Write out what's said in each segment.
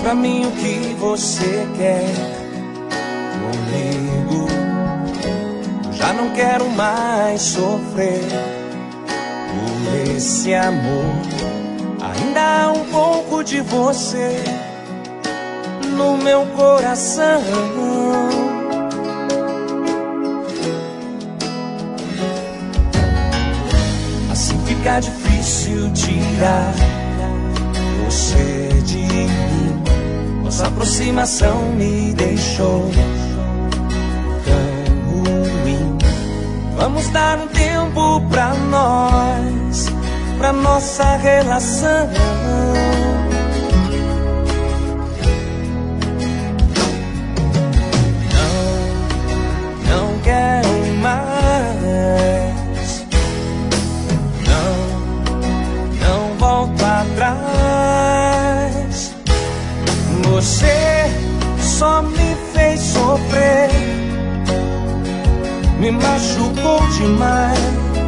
pra mim o que você quer comigo. Eu já não quero mais sofrer por esse amor. Ainda há um pouco de você no meu coração. Assim fica difícil tirar você de mim. Nossa aproximação me deixou tão ruim. Vamos dar um tempo pra nós, pra nossa relação. Não quero mais. Não volto atrás. Você só me fez sofrer, me machucou demais.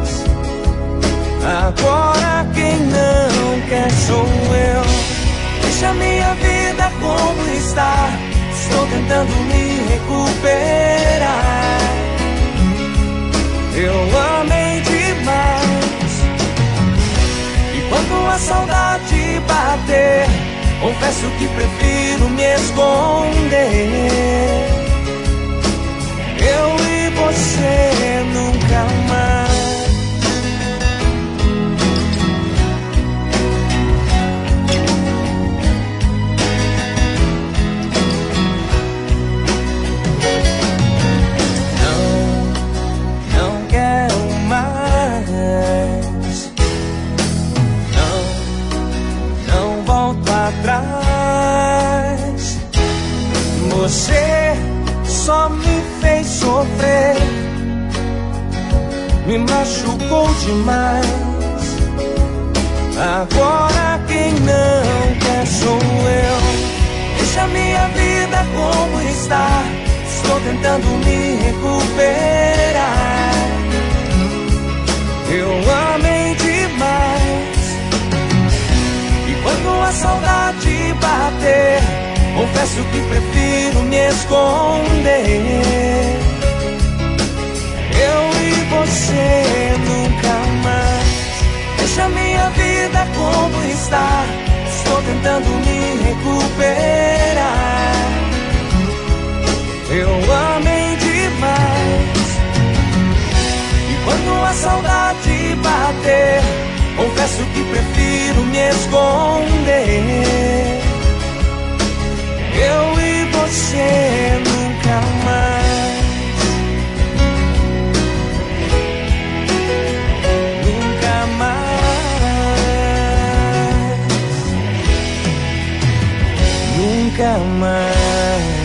Agora quem não quer sou eu. Deixa minha vida como está. Estou tentando me recuperar. Eu amei demais. E quando a saudade bater, confesso que prefiro me esconder. Eu e você nunca mais. Não quero mais. Não volto atrás. Você só me fez sofrer, me machucou demais. Agora quem não quer sou eu. Deixa minha vida como está. Estou tentando me recuperar. Eu amei demais. E quando a saudade bater, confesso que prefiro me esconder. Eu e você nunca mais. Deixa minha vida como está. Estou tentando me recuperar. Eu amei demais. E quando a saudade bater, confesso que prefiro me esconder. Eu e você nunca mais. Nunca mais. Nunca mais.